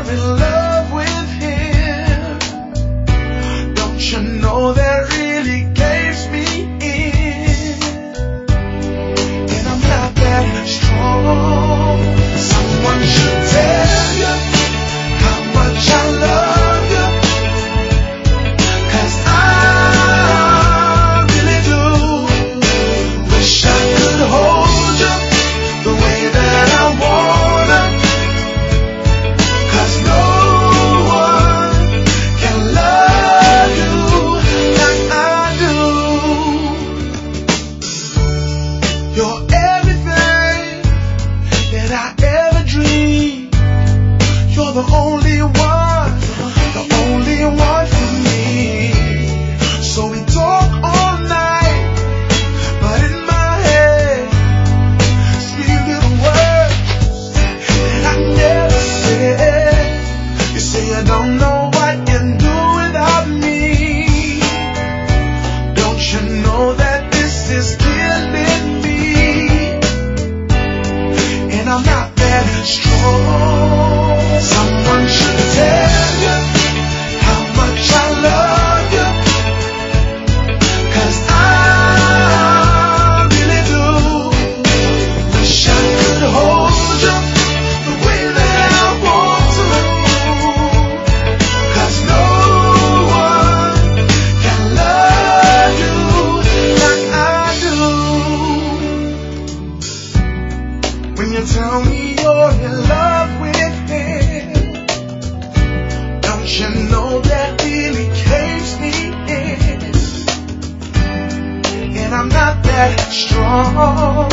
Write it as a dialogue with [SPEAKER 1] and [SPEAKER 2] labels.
[SPEAKER 1] you're in love with him, don't you know that really gives me in? And I'm not that strong. Someone should tell you how much I love you, 'cause I really do. Wish I could hold you the way that I wanna, 'cause no one can love you like I do. You're everything that I ever dreamed. You're the only one for me. So we talk all night, but in my head, sweet little words that I never said. You say you don't know what you do without me. Don't you know that this is killing me? And I'm not that strong. Someone should tell you how much I love you, 'cause I really do. Wish I could hold you the way that I want to, 'cause no one can love you like I do. When you tell me you're in love with him, don't you know that really caves me in? And I'm not that strong.